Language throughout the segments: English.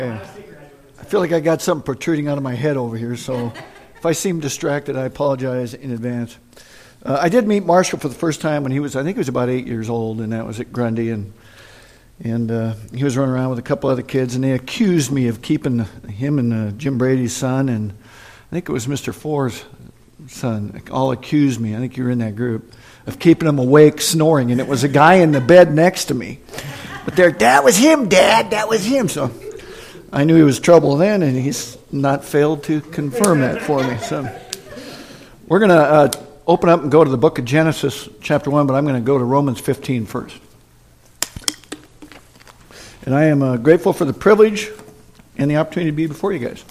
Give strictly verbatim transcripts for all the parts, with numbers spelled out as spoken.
I feel like I got something protruding out of my head over here, so if I seem distracted, I apologize in advance. Uh, I did meet Marshall for the first time when he was, I think he was about eight years old, and that was at Grundy, and and uh, he was running around with a couple other kids, and they accused me of keeping him and uh, Jim Brady's son, and I think it was Mister Ford's son, all accused me, I think you were in that group, of keeping him awake snoring, and it was a guy in the bed next to me. But there, that was him, Dad, that was him, so I knew he was trouble then, and he's not failed to confirm that for me. So we're going to uh, open up and go to the book of Genesis, chapter one, but I'm going to go to Romans fifteen first. And I am uh, grateful for the privilege and the opportunity to be before you guys.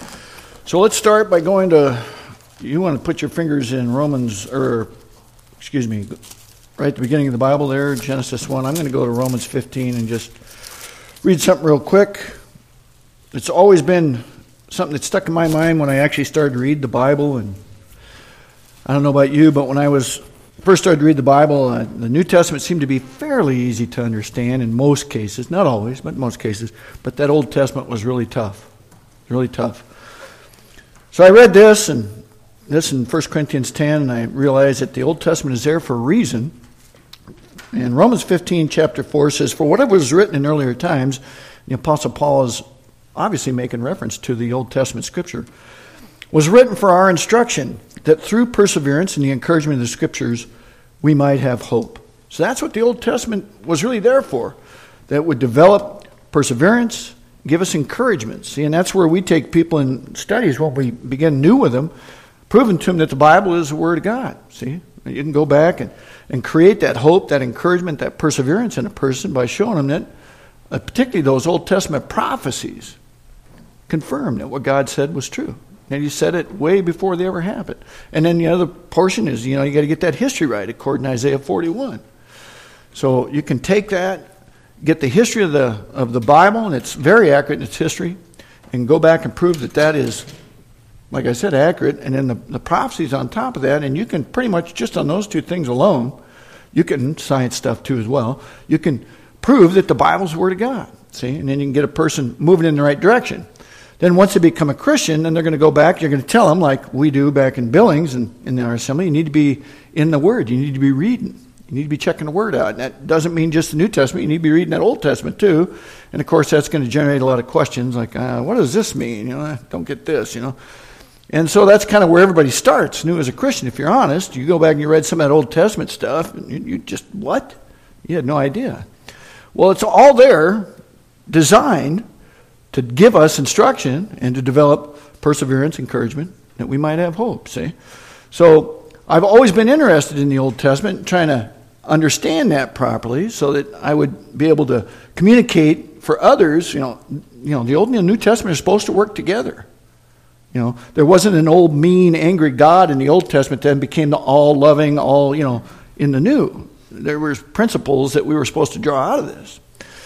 So let's start by going to, you want to put your fingers in Romans, or excuse me, right at the beginning of the Bible there, Genesis one. I'm going to go to Romans fifteen and just read something real quick. It's always been something that stuck in my mind when I actually started to read the Bible. And I don't know about you, but when I was first started to read the Bible, uh, the New Testament seemed to be fairly easy to understand in most cases. Not always, but in most cases. But that Old Testament was really tough. Really tough. So I read this, and this in First Corinthians ten, and I realized that the Old Testament is there for a reason. And Romans fifteen, chapter four says, "For whatever was written in earlier times," the Apostle Paul is obviously making reference to the Old Testament Scripture, "was written for our instruction, that through perseverance and the encouragement of the Scriptures, we might have hope." So that's what the Old Testament was really there for, that would develop perseverance, give us encouragement. See, and that's where we take people in studies when we begin new with them, proving to them that the Bible is the Word of God. See, you can go back and, and create that hope, that encouragement, that perseverance in a person by showing them that, uh, particularly those Old Testament prophecies, confirm that what God said was true. And he said it way before they ever happened. And then the other portion is, you know, you got to get that history right according to Isaiah forty-one. So you can take that, get the history of the of the Bible, and it's very accurate in its history, and go back and prove that that is, like I said, accurate. And then the, the prophecies on top of that, and you can pretty much, just on those two things alone, you can, science stuff too as well, you can prove that the Bible's the Word of God. See, and then you can get a person moving in the right direction. Then once they become a Christian, then they're going to go back, you're going to tell them, like we do back in Billings and in our assembly, you need to be in the Word. You need to be reading. You need to be checking the Word out. And that doesn't mean just the New Testament. You need to be reading that Old Testament too. And of course, that's going to generate a lot of questions like, uh, what does this mean? You know, I don't get this, you know. And so that's kind of where everybody starts, new as a Christian. If you're honest, you go back and you read some of that Old Testament stuff, and you, you just, what? You had no idea. Well, it's all there, designed to give us instruction and to develop perseverance, encouragement, that we might have hope, see? So I've always been interested in the Old Testament, trying to understand that properly so that I would be able to communicate for others. You know, you know, the Old and the New Testament are supposed to work together. You know, there wasn't an old, mean, angry God in the Old Testament that then became the all-loving, all, you know, in the New. There were principles that we were supposed to draw out of this.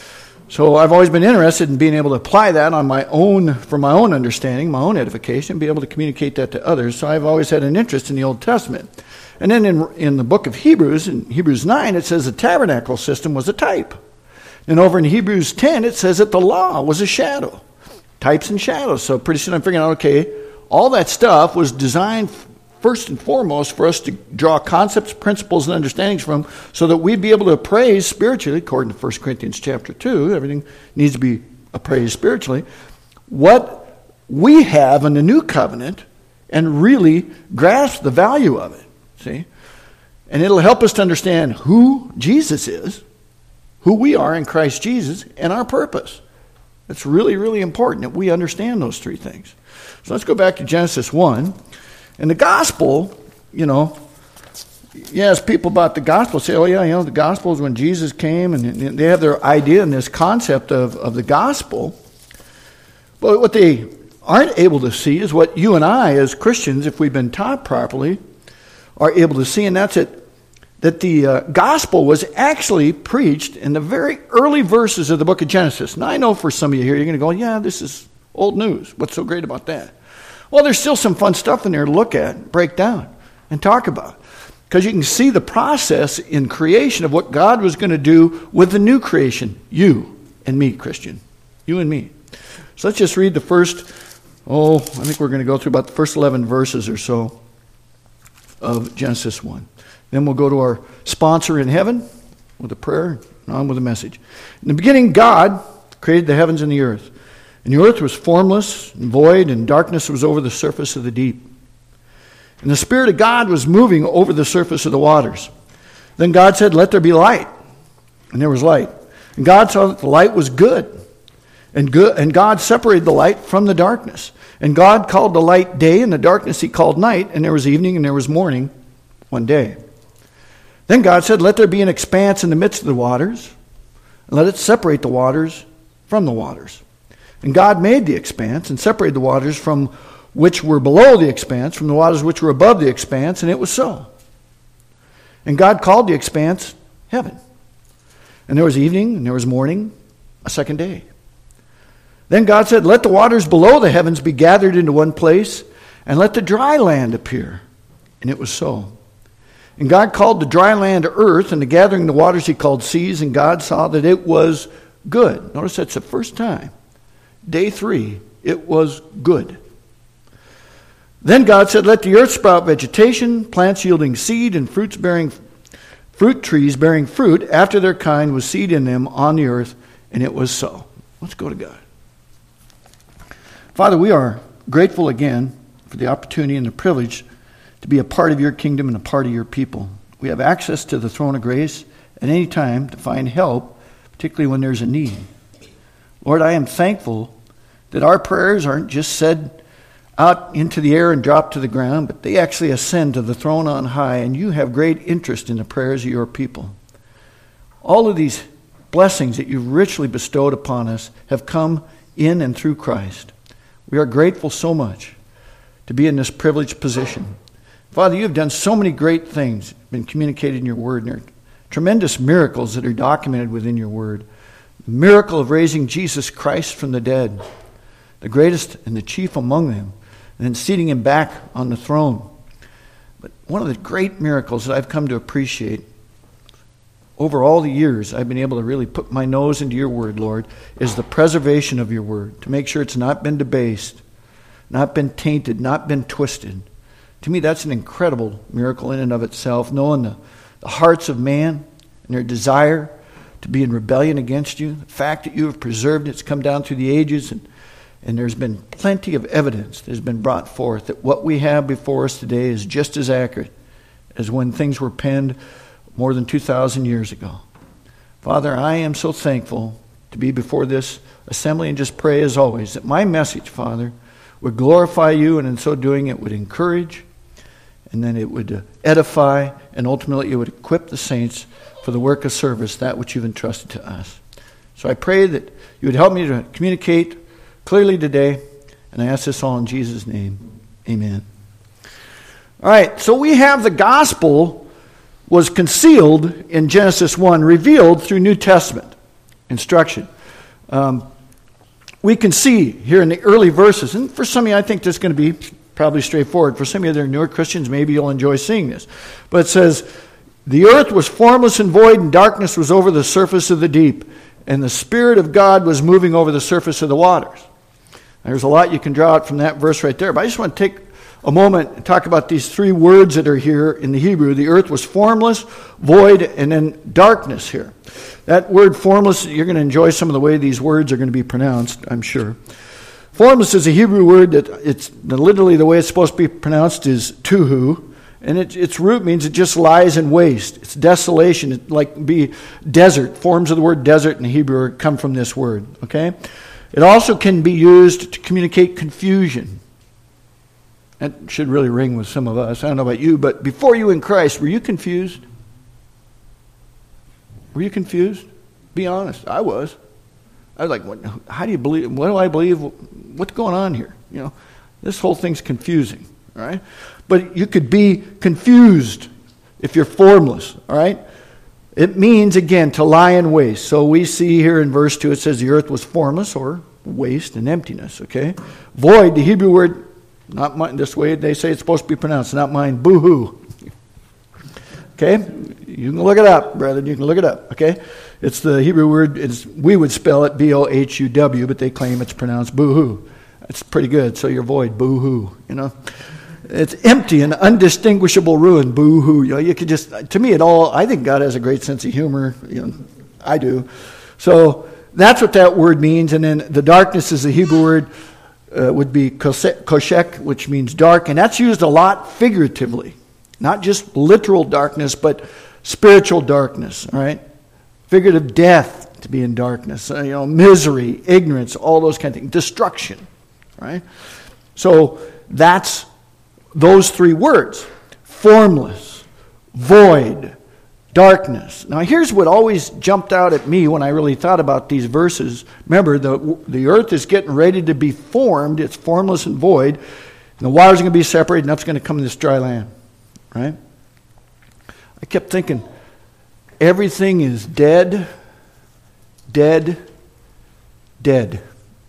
So I've always been interested in being able to apply that on my own, for my own understanding, my own edification, and be able to communicate that to others. So I've always had an interest in the Old Testament. And then in, in the book of Hebrews, in Hebrews nine, it says the tabernacle system was a type. And over in Hebrews ten, it says that the law was a shadow. Types and shadows. So pretty soon I'm figuring out, okay, all that stuff was designed first and foremost for us to draw concepts, principles, and understandings from, so that we'd be able to appraise spiritually, according to First Corinthians chapter two, everything needs to be appraised spiritually, what we have in the new covenant, and really grasp the value of it, see? And it'll help us to understand who Jesus is, who we are in Christ Jesus, and our purpose. It's really, really important that we understand those three things. So let's go back to Genesis one. And the gospel, you know, you ask people about the gospel, say, oh yeah, you know, the gospel is when Jesus came, and they have their idea and this concept of, of the gospel. But what they aren't able to see is what you and I as Christians, if we've been taught properly, are able to see, and that's it, that the uh, gospel was actually preached in the very early verses of the book of Genesis. Now I know for some of you here, you're going to go, yeah, this is old news. What's so great about that? Well, there's still some fun stuff in there to look at, break down, and talk about. Because you can see the process in creation of what God was going to do with the new creation. You and me, Christian. You and me. So let's just read the first, oh, I think we're going to go through about the first eleven verses or so of Genesis one. Then we'll go to our sponsor in heaven with a prayer and on with a message. In the beginning, God created the heavens and the earth. And the earth was formless and void, and darkness was over the surface of the deep. And the Spirit of God was moving over the surface of the waters. Then God said, "Let there be light." And there was light. And God saw that the light was good. And good, and God separated the light from the darkness. And God called the light day, and the darkness he called night. And there was evening, and there was morning, one day. Then God said, "Let there be an expanse in the midst of the waters, and let it separate the waters from the waters." And God made the expanse, and separated the waters from which were below the expanse, from the waters which were above the expanse, and it was so. And God called the expanse heaven. And there was evening, and there was morning, a second day. Then God said, "Let the waters below the heavens be gathered into one place, and let the dry land appear." And it was so. And God called the dry land earth, and the gathering of the waters he called seas, and God saw that it was good. Notice that's the first time. Day three, it was good. Then God said, "Let the earth sprout vegetation, plants yielding seed, and fruits bearing fruit trees bearing fruit after their kind, with seed in them on the earth." And it was so. Let's go to God. Father, we are grateful again for the opportunity and the privilege to be a part of your kingdom and a part of your people. We have access to the throne of grace at any time to find help, particularly when there's a need. Lord, I am thankful that our prayers aren't just said out into the air and drop to the ground, but they actually ascend to the throne on high, and you have great interest in the prayers of your people. All of these blessings that you've richly bestowed upon us have come in and through Christ. We are grateful so much to be in this privileged position. Father, you have done so many great things, been communicated in your word, and there are tremendous miracles that are documented within your word. The miracle of raising Jesus Christ from the dead, the greatest and the chief among them, and then seating him back on the throne. But one of the great miracles that I've come to appreciate over all the years I've been able to really put my nose into your word, Lord, is the preservation of your word, to make sure it's not been debased, not been tainted, not been twisted. To me, that's an incredible miracle in and of itself, knowing the, the hearts of man and their desire to be in rebellion against you. The fact that you have preserved it, it's come down through the ages, and, and there's been plenty of evidence that has been brought forth that what we have before us today is just as accurate as when things were penned more than two thousand years ago. Father, I am so thankful to be before this assembly, and just pray as always that my message, Father, would glorify you, and in so doing it would encourage, and then it would edify, and ultimately it would equip the saints for the work of service, that which you've entrusted to us. So I pray that you would help me to communicate clearly today, and I ask this all in Jesus' name. Amen. All right, so we have the gospel was concealed in Genesis one, revealed through New Testament instruction. Um, we can see here in the early verses, and for some of you I think this is going to be probably straightforward. For some of you that are newer Christians, maybe you'll enjoy seeing this. But it says, "The earth was formless and void, and darkness was over the surface of the deep, and the Spirit of God was moving over the surface of the waters." There's a lot you can draw out from that verse right there, but I just want to take a moment and talk about these three words that are here in the Hebrew. The earth was formless, void, and then darkness here. That word formless, you're going to enjoy some of the way these words are going to be pronounced, I'm sure. Formless is a Hebrew word that it's literally the way it's supposed to be pronounced is tuhu, and it, its root means it just lies in waste. It's desolation. It like be desert. Forms of the word desert in Hebrew come from this word. Okay, it also can be used to communicate confusion. That should really ring with some of us. I don't know about you, but before you in Christ, were you confused? Were you confused? Be honest. I was. I was like, what, how do you believe? What do I believe? What's going on here? You know, this whole thing's confusing. All right, but you could be confused if you're formless. All right, it means again to lie in waste. So we see here in verse two, it says the earth was formless or waste and emptiness. Okay, void. The Hebrew word. Not mine, this way they say it's supposed to be pronounced, not mine, boo-hoo. Okay? You You can look it up, brethren. You can look it up, okay? It's the Hebrew word. It's, we would spell it B O H U W, but they claim it's pronounced boo-hoo. It's pretty good. So you're void, boo-hoo, you know? It's empty and undistinguishable ruin, boo-hoo. You know, you could just, to me, it all, I think God has a great sense of humor. You know, I do. So that's what that word means. And then the darkness is the Hebrew word, uh, would be koshek, which means dark. And that's used a lot figuratively. Not just literal darkness, but spiritual darkness, all right? Figurative death, to be in darkness. Uh, you know, misery, ignorance, all those kind of things. Destruction, right? So that's those three words. Formless, void, darkness. Now here's what always jumped out at me when I really thought about these verses. Remember, the, the earth is getting ready to be formed. It's formless and void. And the waters are going to be separated, and that's going to come in this dry land. Right? I kept thinking, everything is dead, dead, dead.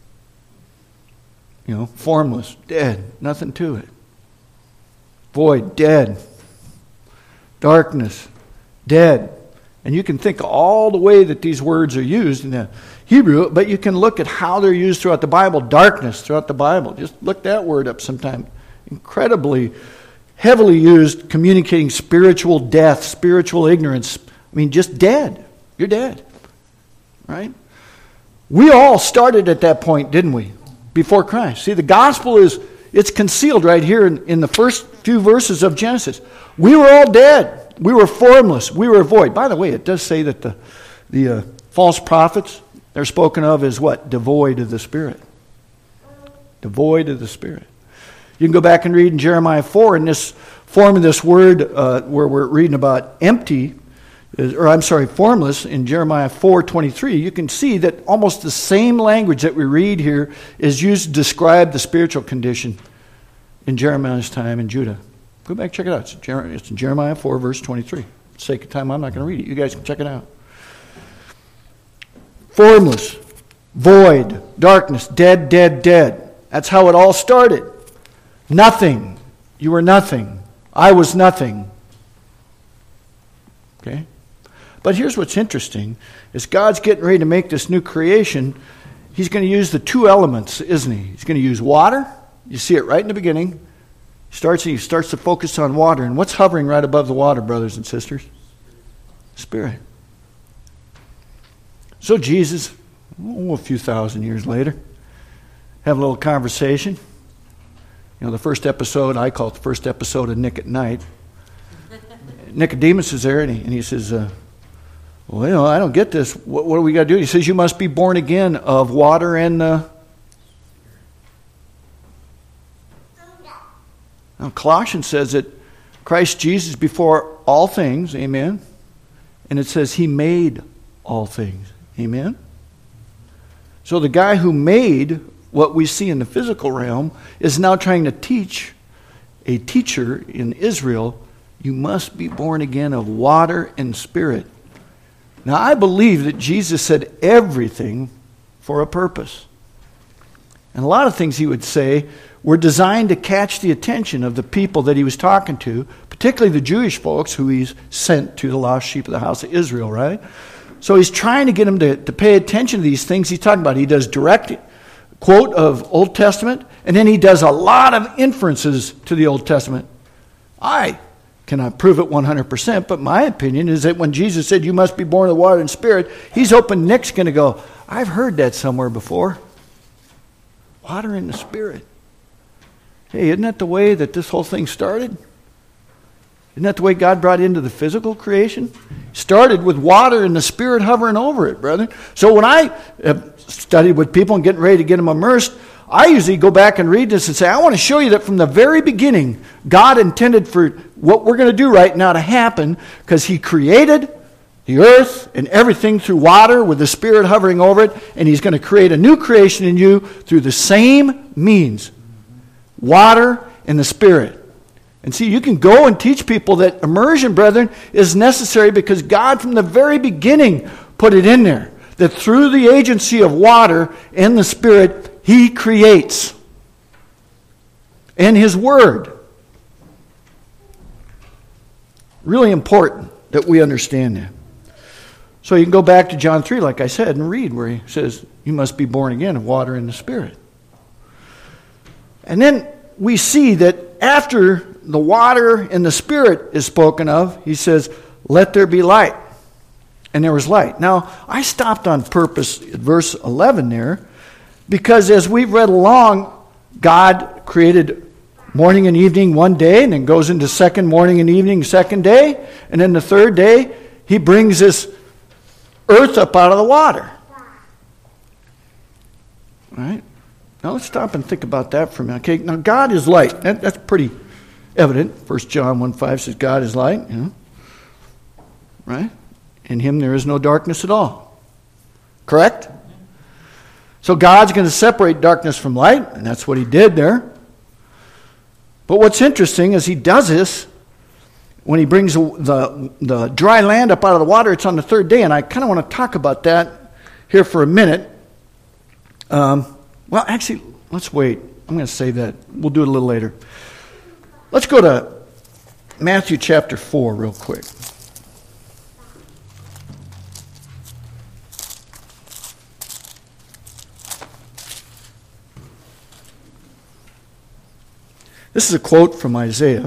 You know, formless, dead, nothing to it. Void, dead. Darkness, dead. And you can think all the way that these words are used in the Hebrew, but you can look at how they're used throughout the Bible. Darkness throughout the Bible. Just look that word up sometime. Incredibly heavily used, communicating spiritual death, spiritual ignorance. I mean, just dead. You're dead. Right? We all started at that point, didn't we? Before Christ. See, the gospel is, it's concealed right here in, in the first few verses of Genesis. We were all dead. We were formless. We were void. By the way, it does say that the, the uh, false prophets, they're spoken of as what? Devoid of the Spirit. Devoid of the Spirit. You can go back and read in Jeremiah four, in this form of this word, uh, where we're reading about empty, or I'm sorry, formless, in Jeremiah four twenty-three, you can see that almost the same language that we read here is used to describe the spiritual condition in Jeremiah's time in Judah. Go back and check it out. It's, Jer- it's in Jeremiah four, verse twenty-three. For the sake of time, I'm not going to read it. You guys can check it out. Formless, void, darkness, dead, dead, dead. That's how it all started. Nothing. You were nothing. I was nothing. Okay? But here's what's interesting. As God's getting ready to make this new creation, He's going to use the two elements, isn't He? He's going to use water. You see it right in the beginning. He starts, he starts to focus on water. And what's hovering right above the water, brothers and sisters? Spirit. So Jesus, oh, a few thousand years later, have a little conversation. You know, the first episode, I call it the first episode of Nick at Night. Nicodemus is there, and he, and he says, uh, well, you know, I don't get this. What, what do we got to do? He says, you must be born again of water and... Uh... Now, Colossians says that Christ Jesus before all things, amen? And it says He made all things, amen? So the guy who made what we see in the physical realm is now trying to teach a teacher in Israel, you must be born again of water and spirit. Now, I believe that Jesus said everything for a purpose. And a lot of things He would say were designed to catch the attention of the people that He was talking to, particularly the Jewish folks who He's sent to the lost sheep of the house of Israel, right? So He's trying to get them to, to pay attention to these things He's talking about. He does direct quote of Old Testament, and then He does a lot of inferences to the Old Testament. I cannot prove it one hundred percent, but my opinion is that when Jesus said, you must be born of water and spirit, He's hoping Nick's going to go, I've heard that somewhere before. Water and the Spirit. Hey, isn't that the way that this whole thing started? Isn't that the way God brought into the physical creation? Started with water and the Spirit hovering over it, brother. So when I have studied with people and getting ready to get them immersed, I usually go back and read this and say, I want to show you that from the very beginning, God intended for what we're going to do right now to happen, because He created the earth and everything through water with the Spirit hovering over it, and He's going to create a new creation in you through the same means. Water and the Spirit. And see, you can go and teach people that immersion, brethren, is necessary because God from the very beginning put it in there. That through the agency of water and the Spirit, He creates. And His Word. Really important. that we understand that. So you can go back to John three, like I said, and read where he says, you must be born again of water and the Spirit. And then we see that after the water and the Spirit is spoken of, he says, let there be light. And there was light. Now, I stopped on purpose at verse eleven there, because as we've read along, God created morning and evening one day, and then goes into second morning and evening second day, and then the third day, he brings this earth up out of the water. All right? Now let's stop and think about that for a minute. Okay, now God is light. That, that's pretty evident. First John one five says God is light. You know? Right? In him there is no darkness at all. Correct? So God's going to separate darkness from light, and that's what he did there. But what's interesting is he does this when he brings the, the, the dry land up out of the water. It's on the third day, and I kind of want to talk about that here for a minute. Um, well, actually, let's wait. I'm going to save that. We'll do it a little later. Let's go to Matthew chapter four real quick. This is a quote from Isaiah.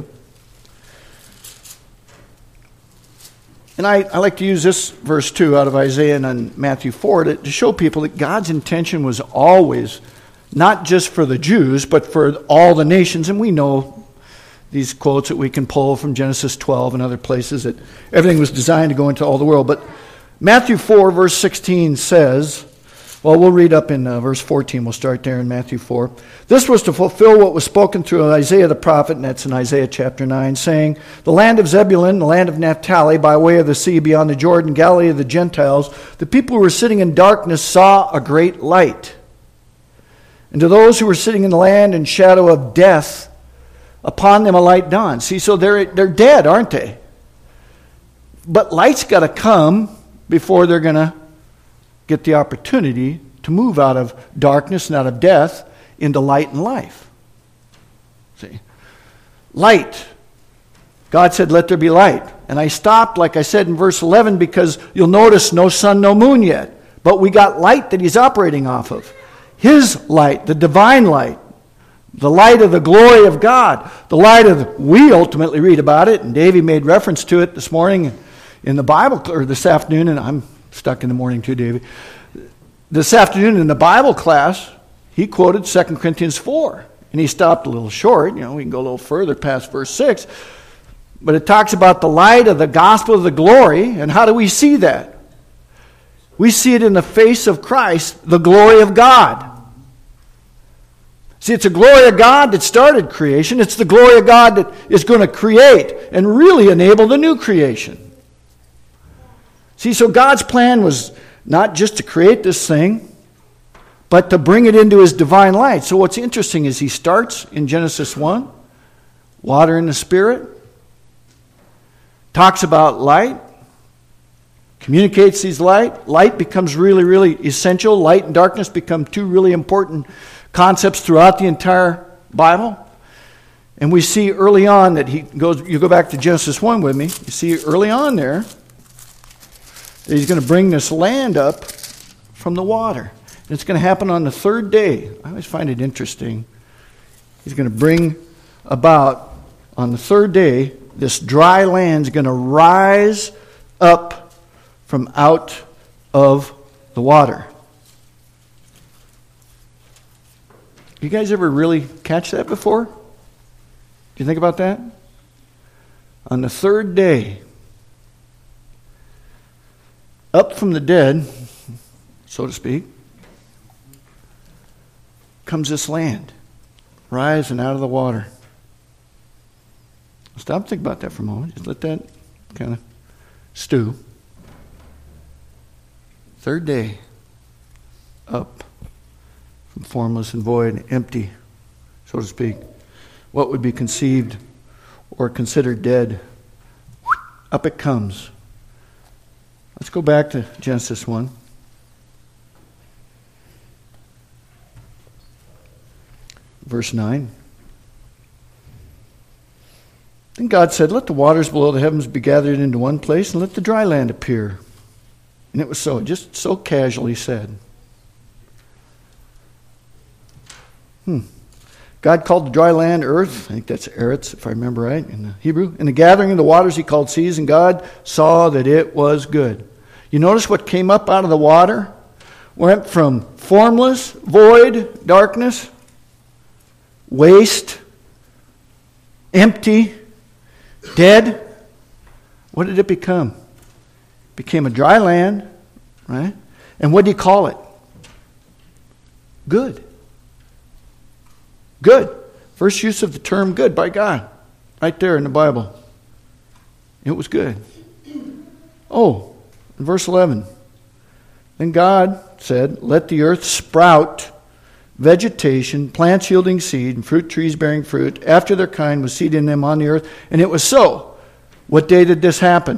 And I, I like to use this verse too out of Isaiah and on Matthew four to, to show people that God's intention was always not just for the Jews, but for all the nations. And we know these quotes that we can pull from Genesis twelve and other places, that everything was designed to go into all the world. But Matthew four verse sixteen says, well, we'll read up in uh, verse fourteen. We'll start there in Matthew four. This was to fulfill what was spoken through Isaiah the prophet, and that's in Isaiah chapter nine, saying, the land of Zebulun, the land of Naphtali, by way of the sea beyond the Jordan, Galilee of the Gentiles, the people who were sitting in darkness saw a great light. And to those who were sitting in the land and shadow of death, upon them a light dawned. See, so they're, they're dead, aren't they? But light's got to come before they're going to get the opportunity to move out of darkness and out of death into light and life. See? Light. God said, let there be light. And I stopped, like I said in verse eleven, because you'll notice no sun, no moon yet. But we got light that he's operating off of. His light, the divine light. The light of the glory of God. The light of, the, we ultimately read about it, and Davey made reference to it this morning in the Bible, or this afternoon, and I'm stuck in the morning too, Davey. This afternoon in the Bible class, he quoted Second Corinthians four, and he stopped a little short. You know, we can go a little further past verse six, but it talks about the light of the gospel of the glory, and how do we see that? We see it in the face of Christ, the glory of God. See, it's the glory of God that started creation. It's the glory of God that is going to create and really enable the new creation. See, so God's plan was not just to create this thing, but to bring it into his divine light. So what's interesting is he starts in Genesis one, water and the Spirit, talks about light, communicates these light. Light becomes really, really essential. Light and darkness become two really important concepts throughout the entire Bible. And we see early on that he goes, you go back to Genesis one with me, you see early on there that he's going to bring this land up from the water. And it's going to happen on the third day. I always find it interesting. He's going to bring about, on the third day, this dry land is going to rise up from out of the water. You guys ever really catch that before? Do you think about that? On the third day, up from the dead, so to speak, comes this land, rising out of the water. Stop and think about that for a moment. Just let that kind of stew. Third day, up from formless and void, empty, so to speak. What would be conceived or considered dead, up it comes. Let's go back to Genesis one. Verse nine. I Then God said, let the waters below the heavens be gathered into one place, and let the dry land appear. And it was so, just so casually said. Hmm. God called the dry land earth. I think that's eretz, if I remember right, in the Hebrew. And the gathering of the waters he called seas, and God saw that it was good. You notice what came up out of the water? Went from formless, void, darkness, waste, empty, dead. What did it become? It became a dry land, right? And what do you call it? Good. Good. First use of the term good by God. Right there in the Bible. It was good. Oh, in verse eleven. Then God said, let the earth sprout vegetation, plants yielding seed, and fruit trees bearing fruit, after their kind, with seed in them on the earth. And it was so. What day did this happen?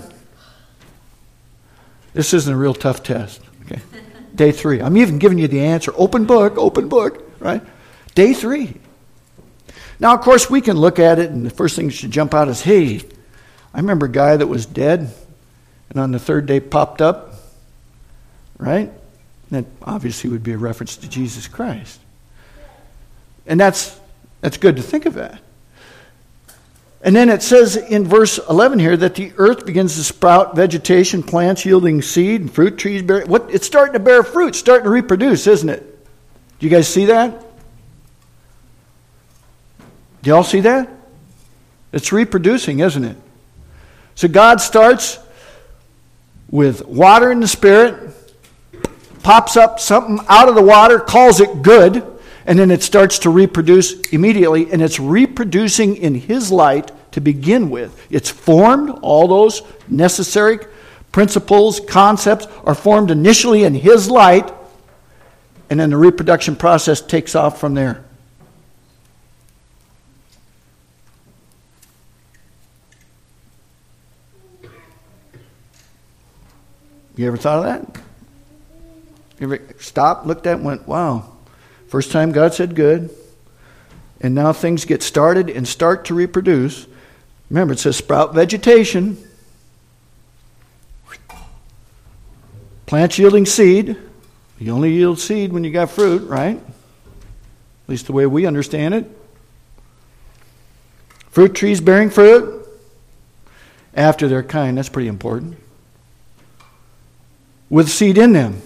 This isn't a real tough test. Okay. Day three. I'm even giving you the answer. Open book, open book, right? Day three. Now, of course, we can look at it, and the first thing that should jump out is, hey, I remember a guy that was dead, and on the third day popped up, right? That obviously would be a reference to Jesus Christ. And that's that's good to think of that. And then it says in verse eleven here that the earth begins to sprout vegetation, plants yielding seed, and fruit trees bear. What it's starting to bear fruit, starting to reproduce, isn't it? Do you guys see that? Do y'all see that? It's reproducing, isn't it? So God starts with water in the Spirit, pops up something out of the water, calls it good, and then it starts to reproduce immediately, and it's reproducing in His light to begin with. It's formed, all those necessary principles, concepts are formed initially in His light, and then the reproduction process takes off from there. You ever thought of that? You ever stopped, looked at, and went, wow. First time God said good. And now things get started and start to reproduce. Remember, it says sprout vegetation. Plants yielding seed. You only yield seed when you got fruit, right? At least the way we understand it. Fruit trees bearing fruit. After their kind. That's pretty important. With seed in them.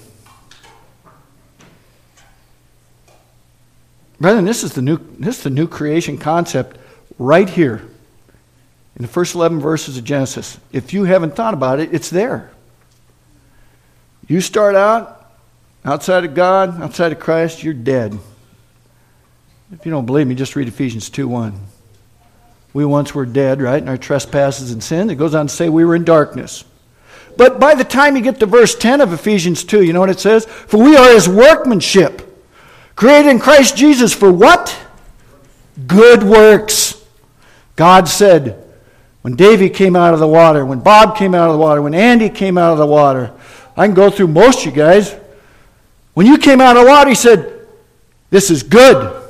Brethren, this is the new this is the new creation concept right here in the first eleven verses of Genesis. If you haven't thought about it, it's there. You start out outside of God, outside of Christ, you're dead. If you don't believe me, just read Ephesians two one. We once were dead, right, in our trespasses and sin. It goes on to say we were in darkness. But by the time you get to verse ten of Ephesians two, you know what it says? For we are His workmanship, created in Christ Jesus for what? Good works. God said, when Davey came out of the water, when Bob came out of the water, when Andy came out of the water, I can go through most of you guys. When you came out of the water, He said, this is good.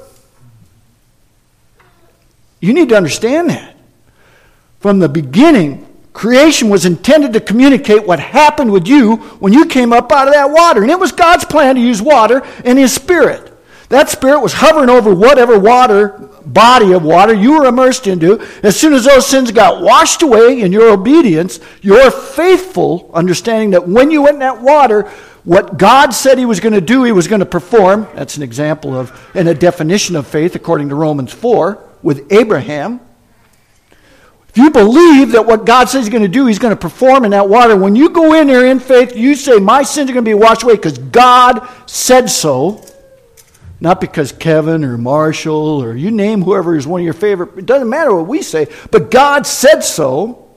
You need to understand that. From the beginning, creation was intended to communicate what happened with you when you came up out of that water. And it was God's plan to use water and His Spirit. That Spirit was hovering over whatever water, body of water you were immersed into. As soon as those sins got washed away in your obedience, your faithful understanding that when you went in that water, what God said He was going to do, He was going to perform. That's an example of, and a definition of faith according to Romans four with Abraham. If you believe that what God says He's going to do, He's going to perform in that water, when you go in there in faith, you say, my sins are going to be washed away because God said so. Not because Kevin or Marshall or you name whoever is one of your favorite. It doesn't matter what we say, but God said so.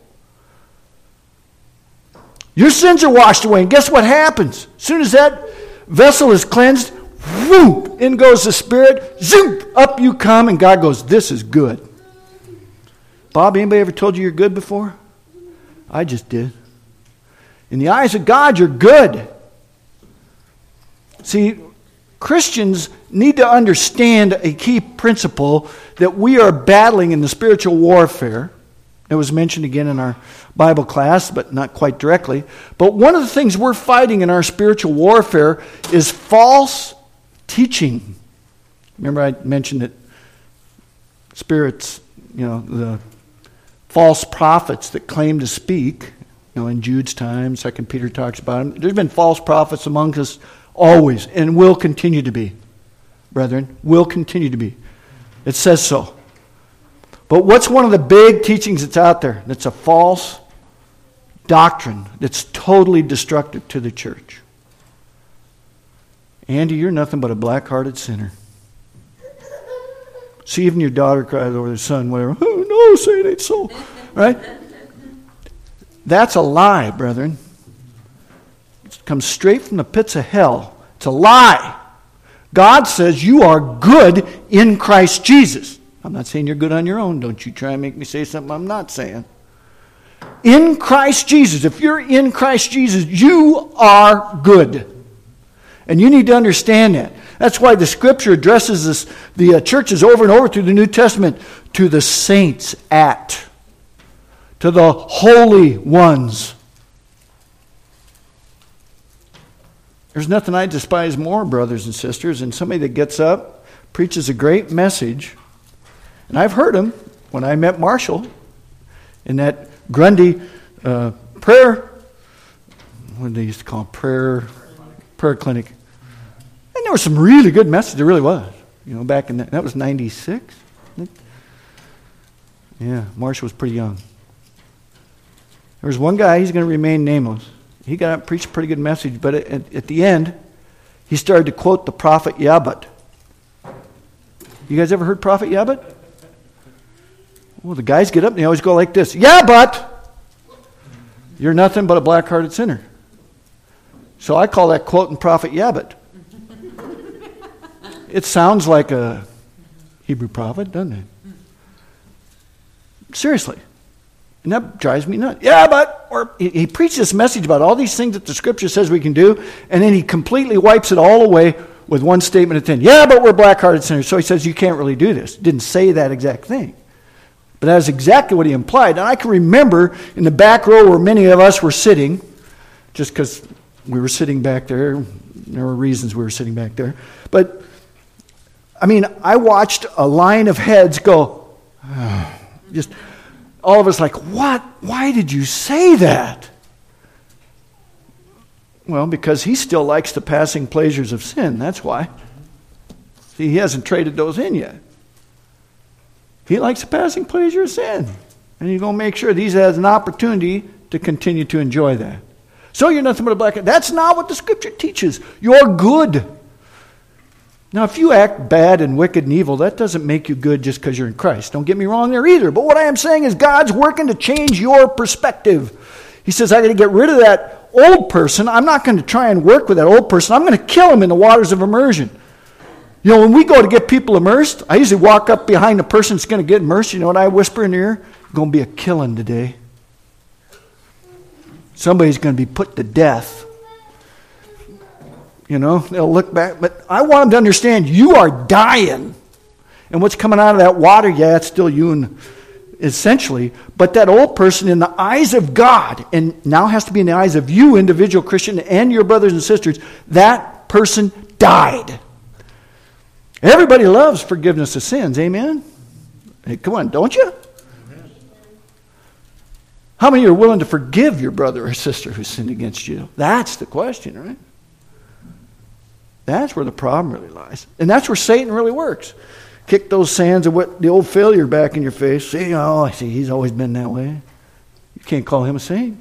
Your sins are washed away. And guess what happens? As soon as that vessel is cleansed, whoop, in goes the Spirit. Zoom, up you come. And God goes, this is good. Bob, anybody ever told you you're good before? I just did. In the eyes of God, you're good. See, Christians need to understand a key principle that we are battling in the spiritual warfare. It was mentioned again in our Bible class, but not quite directly. But one of the things we're fighting in our spiritual warfare is false teaching. Remember I mentioned that spirits, you know, the false prophets that claim to speak, you know, in Jude's time, Second Peter talks about them. There's been false prophets among us always, and will continue to be, brethren, will continue to be. It says so. But what's one of the big teachings that's out there that's a false doctrine that's totally destructive to the church? Andy, you're nothing but a black-hearted sinner. See, even your daughter cries over their son, whatever. Oh, no, say it ain't so. Right? That's a lie, brethren. It comes straight from the pits of hell. It's a lie. God says you are good in Christ Jesus. I'm not saying you're good on your own. Don't you try and make me say something I'm not saying. In Christ Jesus. If you're in Christ Jesus, you are good. And you need to understand that. That's why the Scripture addresses this, the uh, churches over and over through the New Testament to the saints at, to the holy ones. There's nothing I despise more, brothers and sisters, than somebody that gets up, preaches a great message. And I've heard him when I met Marshall in that Grundy uh, prayer, what did they used to call it? Prayer, prayer clinic. And there was some really good message. There really was. You know, back in that, that was ninety-six. I think. Yeah, Marshall was pretty young. There was one guy, he's going to remain nameless. He got up and preached a pretty good message, but at, at the end, he started to quote the prophet Yabut. You guys ever heard prophet Yabut? Well, the guys get up and they always go like this. Yeah, but you're nothing but a black-hearted sinner. So I call that quoting prophet Yabut. It sounds like a Hebrew prophet, doesn't it? Seriously. And that drives me nuts. Yeah, but or he, he preached this message about all these things that the Scripture says we can do, and then he completely wipes it all away with one statement at the end. Yeah, but we're black-hearted sinners. So he says you can't really do this. Didn't say that exact thing. But that is exactly what he implied. And I can remember in the back row where many of us were sitting, just because we were sitting back there. There were reasons we were sitting back there. But, I mean, I watched a line of heads go, oh, just all of us like, what? Why did you say that? Well, because he still likes the passing pleasures of sin. That's why. See, he hasn't traded those in yet. He likes the passing pleasure of sin. And he's going to make sure these has an opportunity to continue to enjoy that. So you're nothing but a black. That's not what the Scripture teaches. You're good. Now, if you act bad and wicked and evil, that doesn't make you good just because you're in Christ. Don't get me wrong there either. But what I am saying is God's working to change your perspective. He says, I got to get rid of that old person. I'm not going to try and work with that old person. I'm going to kill him in the waters of immersion. You know, when we go to get people immersed, I usually walk up behind the person that's going to get immersed. You know what I whisper in their ear? Going to be a killing today. Somebody's going to be put to death. You know, they'll look back. But I want them to understand you are dying. And what's coming out of that water, yeah, it's still you and essentially. But that old person in the eyes of God, and now has to be in the eyes of you, individual Christian, and your brothers and sisters, that person died. Everybody loves forgiveness of sins. Amen? Hey, come on, don't you? Amen. How many are willing to forgive your brother or sister who sinned against you? That's the question, right? That's where the problem really lies. And that's where Satan really works. Kick those sands of what the old failure back in your face. See, oh, I see, he's always been that way. You can't call him a saint.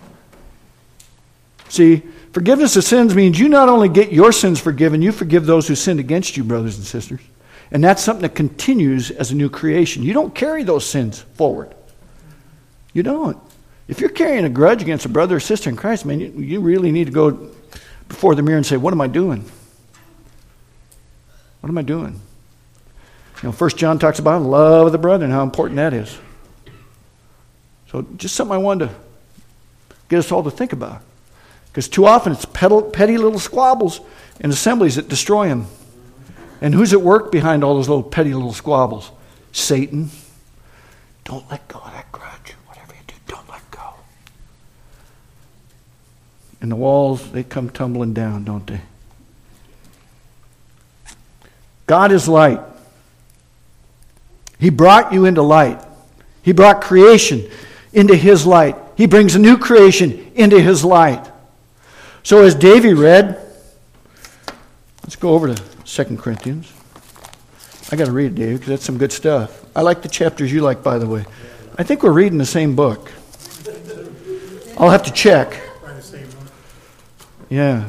See, forgiveness of sins means you not only get your sins forgiven, you forgive those who sinned against you, brothers and sisters. And that's something that continues as a new creation. You don't carry those sins forward. You don't. If you're carrying a grudge against a brother or sister in Christ, man, you, you really need to go before the mirror and say, what am I doing? What am I doing? You know, First John talks about love of the brother and how important that is. So just something I wanted to get us all to think about. Because too often it's petty little squabbles and assemblies that destroy them. And who's at work behind all those little petty little squabbles? Satan. Don't let go of that grudge. Whatever you do, don't let go. And the walls, they come tumbling down, don't they? God is light. He brought you into light. He brought creation into His light. He brings a new creation into His light. So as Davey read, let's go over to Second Corinthians. I got to read it, Dave, because that's some good stuff. I like the chapters you like, by the way. I think we're reading the same book. I'll have to check. Yeah.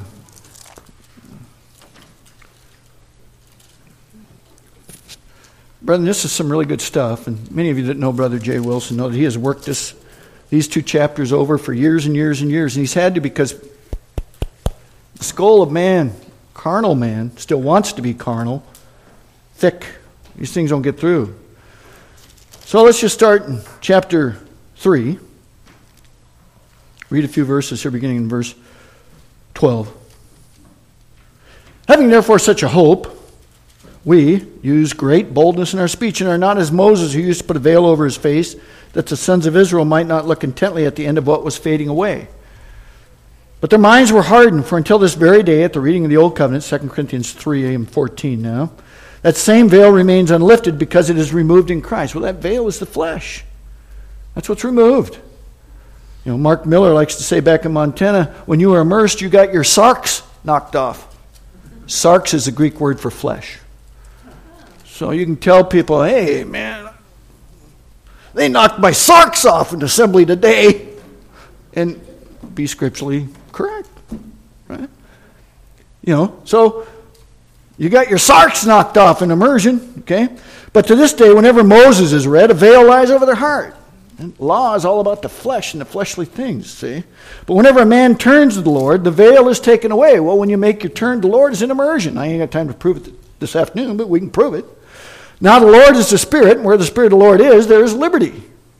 Brethren, this is some really good stuff, and many of you that know Brother Jay Wilson know that he has worked this, these two chapters over for years and years and years, and he's had to because the skull of man, carnal man, still wants to be carnal, thick. These things don't get through. So let's just start in chapter three. Read a few verses here, beginning in verse twelve. Having therefore such a hope, we use great boldness in our speech, and are not as Moses, who used to put a veil over his face, that the sons of Israel might not look intently at the end of what was fading away. But their minds were hardened, for until this very day, at the reading of the Old Covenant, Second Corinthians three and fourteen now, that same veil remains unlifted because it is removed in Christ. Well, that veil is the flesh. That's what's removed. You know, Mark Miller likes to say back in Montana, when you were immersed, you got your sarks knocked off. Sarks is the Greek word for flesh. So you can tell people, hey, man, they knocked my sarks off in assembly today. And be scripturally correct. Right? You know, so you got your sarks knocked off in immersion, okay? But to this day, whenever Moses is read, a veil lies over their heart. And law is all about the flesh and the fleshly things, see? But whenever a man turns to the Lord, the veil is taken away. Well, when you make your turn to the Lord, it's in immersion. I ain't got time to prove it this afternoon, but we can prove it. Now the Lord is the Spirit, and where the Spirit of the Lord is, there is liberty.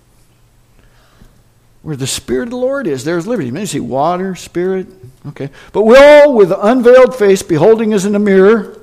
Where the Spirit of the Lord is, there is liberty. Maybe you see water, Spirit, okay. But we all, with unveiled face, beholding as in a mirror.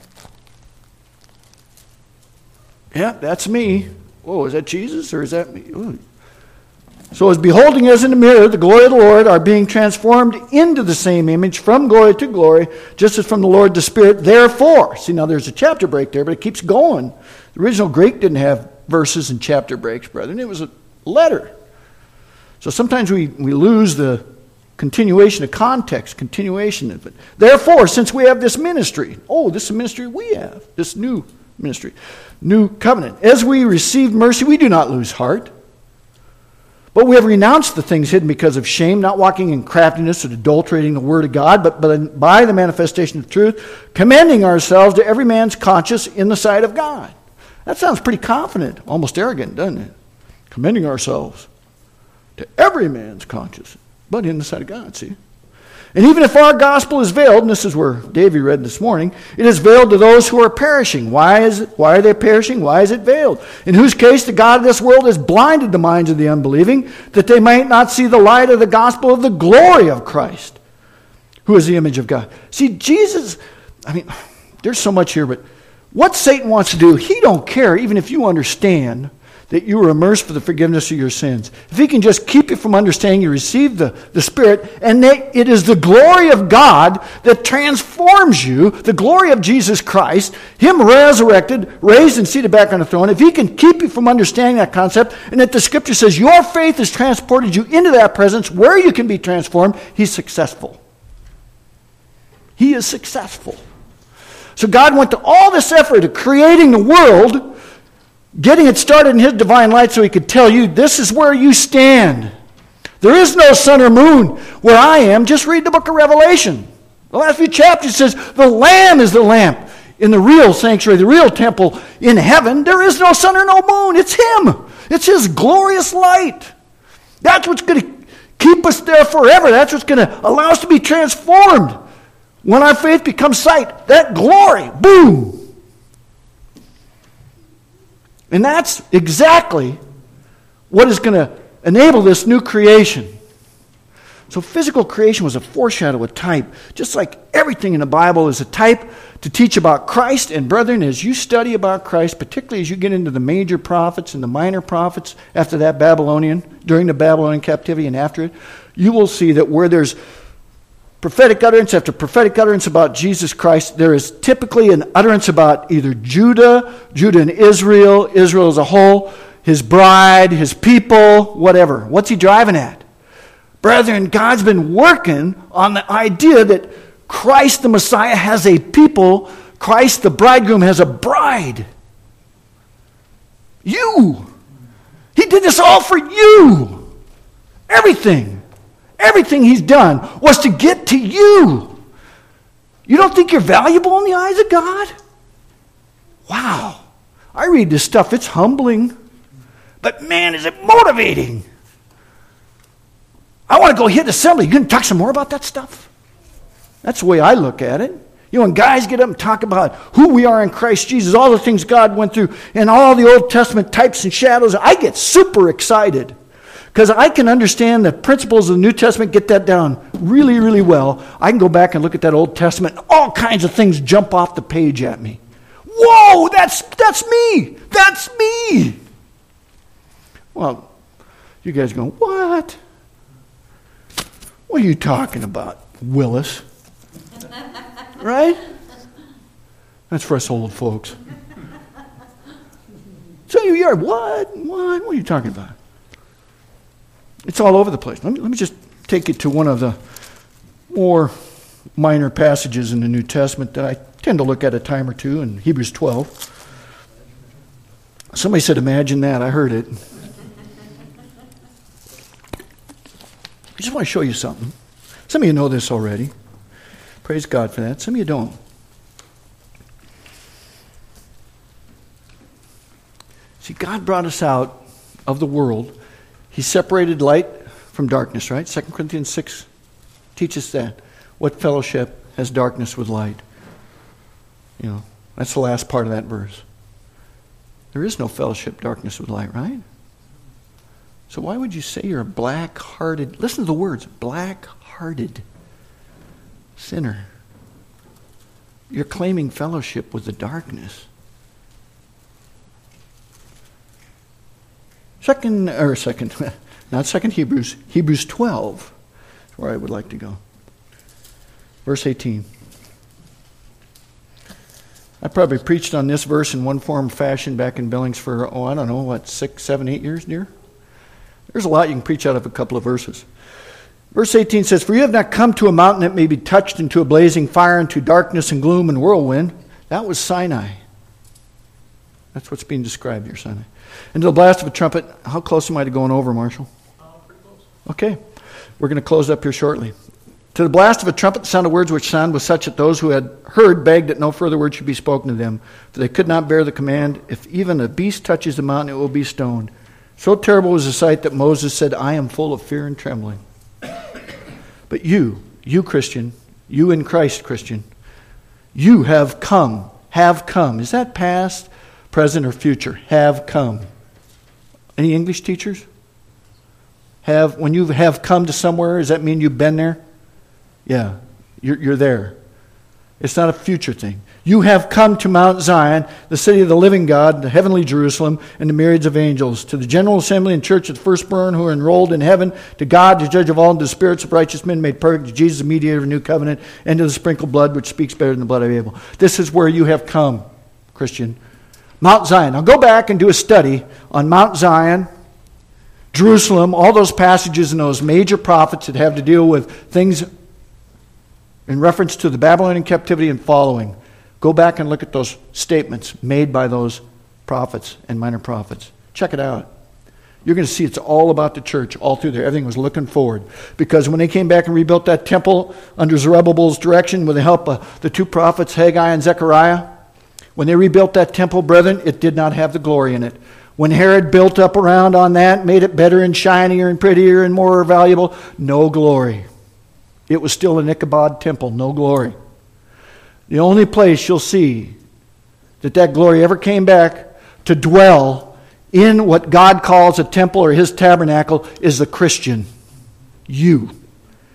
Yeah, that's me. Whoa, is that Jesus or is that me? Ooh. So as beholding as in a mirror the glory of the Lord, are being transformed into the same image from glory to glory, just as from the Lord the Spirit. Therefore, see now there's a chapter break there, but it keeps going. The original Greek didn't have verses and chapter breaks, brethren. It was a letter. So sometimes we, we lose the continuation of context, continuation of it. Therefore, since we have this ministry, oh, this is a ministry we have, this new ministry, new covenant. As we received mercy, we do not lose heart. But we have renounced the things hidden because of shame, not walking in craftiness or adulterating the word of God, but by the manifestation of truth, commending ourselves to every man's conscience in the sight of God. That sounds pretty confident, almost arrogant, doesn't it? Commending ourselves to every man's conscience, but in the sight of God, see? And even if our gospel is veiled, and this is where Davey read this morning, it is veiled to those who are perishing. Why is it? Why are they perishing? Why is it veiled? In whose case the God of this world has blinded the minds of the unbelieving, that they might not see the light of the gospel of the glory of Christ, who is the image of God. See, Jesus, I mean, there's so much here, but what Satan wants to do, he don't care, even if you understand that you were immersed for the forgiveness of your sins. If he can just keep you from understanding you received the, the Spirit, and that it is the glory of God that transforms you, the glory of Jesus Christ, him resurrected, raised and seated back on the throne, if he can keep you from understanding that concept, and that the Scripture says your faith has transported you into that presence where you can be transformed, he's successful. He is successful. So God went to all this effort of creating the world, getting it started in his divine light so he could tell you, this is where you stand. There is no sun or moon where I am. Just read the book of Revelation. The last few chapters says, the Lamb is the lamp in the real sanctuary, the real temple in heaven. There is no sun or no moon. It's him. It's his glorious light. That's what's going to keep us there forever. That's what's going to allow us to be transformed. When our faith becomes sight, that glory, boom. And that's exactly what is going to enable this new creation. So physical creation was a foreshadow, a type. Just like everything in the Bible is a type to teach about Christ. And brethren, as you study about Christ, particularly as you get into the major prophets and the minor prophets after that Babylonian, during the Babylonian captivity and after it, you will see that where there's prophetic utterance after prophetic utterance about Jesus Christ, there is typically an utterance about either Judah, Judah and Israel, Israel as a whole, his bride, his people, whatever. What's he driving at? Brethren, God's been working on the idea that Christ the Messiah has a people. Christ the bridegroom has a bride. You. He did this all for you. Everything. Everything he's done was to get to you. You don't think you're valuable in the eyes of God? Wow. I read this stuff. It's humbling. But man, is it motivating. I want to go hit assembly. You can talk some more about that stuff? That's the way I look at it. You know, when guys get up and talk about who we are in Christ Jesus, all the things God went through, and all the Old Testament types and shadows, I get super excited. Because I can understand the principles of the New Testament, get that down really, really well. I can go back and look at that Old Testament, and all kinds of things jump off the page at me. Whoa, that's, that's me. That's me. Well, you guys are going, what? What are you talking about, Willis? Right? That's for us old folks. So you are, what? What? What are you talking about? It's all over the place. Let me, let me just take you to one of the more minor passages in the New Testament that I tend to look at a time or two in Hebrews twelve. Somebody said, imagine that. I heard it. I just want to show you something. Some of you know this already. Praise God for that. Some of you don't. See, God brought us out of the world. He separated light from darkness, right? Second Corinthians six teaches that. What fellowship has darkness with light? You know, that's the last part of that verse. There is no fellowship, darkness with light, right? So why would you say you're a black-hearted, listen to the words, black-hearted sinner? You're claiming fellowship with the darkness. Second, or second, not second Hebrews, Hebrews twelve is where I would like to go. Verse eighteen. I probably preached on this verse in one form or fashion back in Billings for, oh, I don't know, what, six, seven, eight years, dear? There's a lot you can preach out of a couple of verses. Verse eighteen says, for you have not come to a mountain that may be touched, into a blazing fire, into darkness and gloom and whirlwind. That was Sinai. That's what's being described here, Sinai. And to the blast of a trumpet. How close am I to going over, Marshall? Uh, pretty close. Okay. We're going to close up here shortly. To the blast of a trumpet, the sound of words which sound was such that those who had heard begged that no further word should be spoken to them, for they could not bear the command, if even a beast touches the mountain, it will be stoned. So terrible was the sight that Moses said, I am full of fear and trembling. But you, you Christian, you in Christ Christian, you have come, have come. Is that past, present, or future? Have come. Any English teachers? Have, when you have come to somewhere, does that mean you've been there? Yeah, you're, you're there. It's not a future thing. You have come to Mount Zion, the city of the living God, the heavenly Jerusalem, and the myriads of angels, to the general assembly and church of the firstborn who are enrolled in heaven, to God, the judge of all, and to the spirits of righteous men made perfect, to Jesus, the mediator of a new covenant, and to the sprinkled blood which speaks better than the blood of Abel. This is where you have come, Christian. Mount Zion. Now go back and do a study on Mount Zion, Jerusalem, all those passages and those major prophets that have to deal with things in reference to the Babylonian captivity and following. Go back and look at those statements made by those prophets and minor prophets. Check it out. You're going to see it's all about the church all through there. Everything was looking forward. Because when they came back and rebuilt that temple under Zerubbabel's direction with the help of the two prophets, Haggai and Zechariah, when they rebuilt that temple, brethren, it did not have the glory in it. When Herod built up around on that, made it better and shinier and prettier and more valuable, no glory. It was still an Ichabod temple, no glory. The only place you'll see that that glory ever came back to dwell in what God calls a temple or his tabernacle is the Christian. You.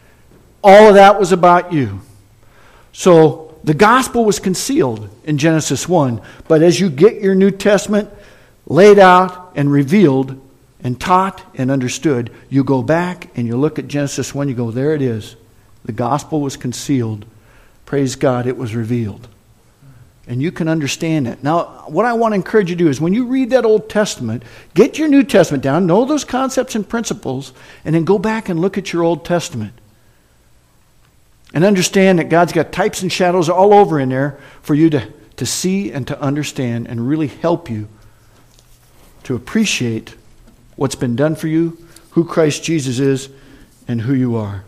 All of that was about you. So the gospel was concealed in Genesis one, but as you get your New Testament laid out and revealed and taught and understood, you go back and you look at Genesis one, you go, there it is. The gospel was concealed. Praise God, it was revealed. And you can understand it. Now, what I want to encourage you to do is when you read that Old Testament, get your New Testament down, know those concepts and principles, and then go back and look at your Old Testament. And understand that God's got types and shadows all over in there for you to, to see and to understand and really help you to appreciate what's been done for you, who Christ Jesus is, and who you are.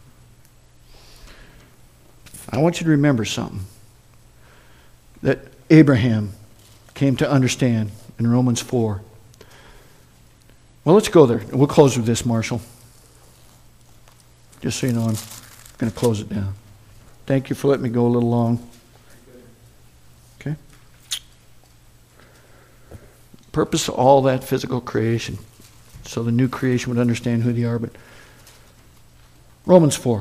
I want you to remember something that Abraham came to understand in Romans four. Well, let's go there. We'll close with this, Marshall. Just so you know, I'm going to close it down. Thank you for letting me go a little long. Okay? Purpose of all that physical creation, so the new creation would understand who they are. But Romans four,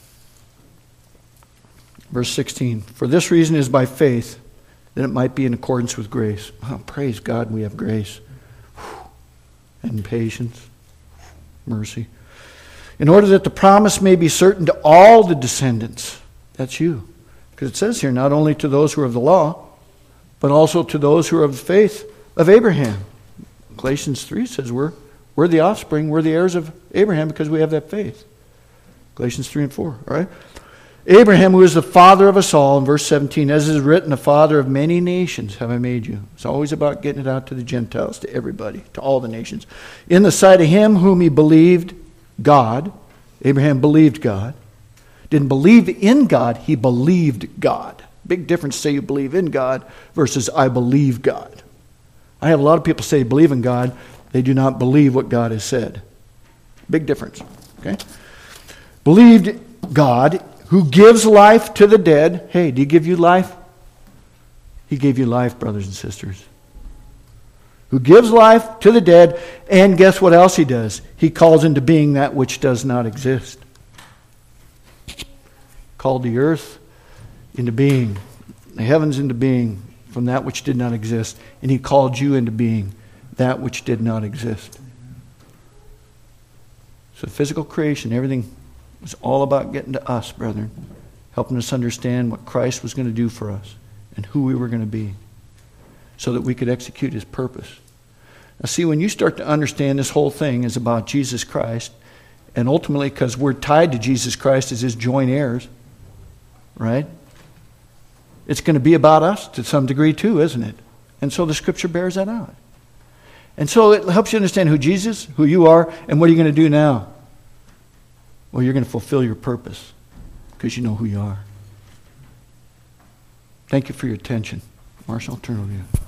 verse sixteen. For this reason is by faith, that it might be in accordance with grace. Oh, praise God, we have grace. And patience, mercy. In order that the promise may be certain to all the descendants. That's you. Because it says here, not only to those who are of the law, but also to those who are of the faith of Abraham. Galatians three says we're, we're the offspring, we're the heirs of Abraham because we have that faith. Galatians three and four, all right? Abraham, who is the father of us all, in verse seventeen, as is written, the father of many nations have I made you. It's always about getting it out to the Gentiles, to everybody, to all the nations. In the sight of him whom he believed, God. Abraham believed God. Didn't believe in God, he believed God. Big difference, say you believe in God versus I believe God. I have a lot of people say believe in God. They do not believe what God has said. Big difference. Okay? Believed God, who gives life to the dead. Hey, did he give you life? He gave you life, brothers and sisters. Who gives life to the dead, and guess what else he does? He calls into being that which does not exist. Called the earth into being, the heavens into being from that which did not exist, and he called you into being that which did not exist. So physical creation, everything was all about getting to us, brethren, helping us understand what Christ was going to do for us and who we were going to be so that we could execute his purpose. Now see, when you start to understand this whole thing is about Jesus Christ, and ultimately because we're tied to Jesus Christ as his joint heirs, right? It's going to be about us to some degree too, isn't it? And so the scripture bears that out. And so it helps you understand who Jesus, who you are, and what are you going to do now? Well, you're going to fulfill your purpose because you know who you are. Thank you for your attention. Marshall, I'll turn it over to you.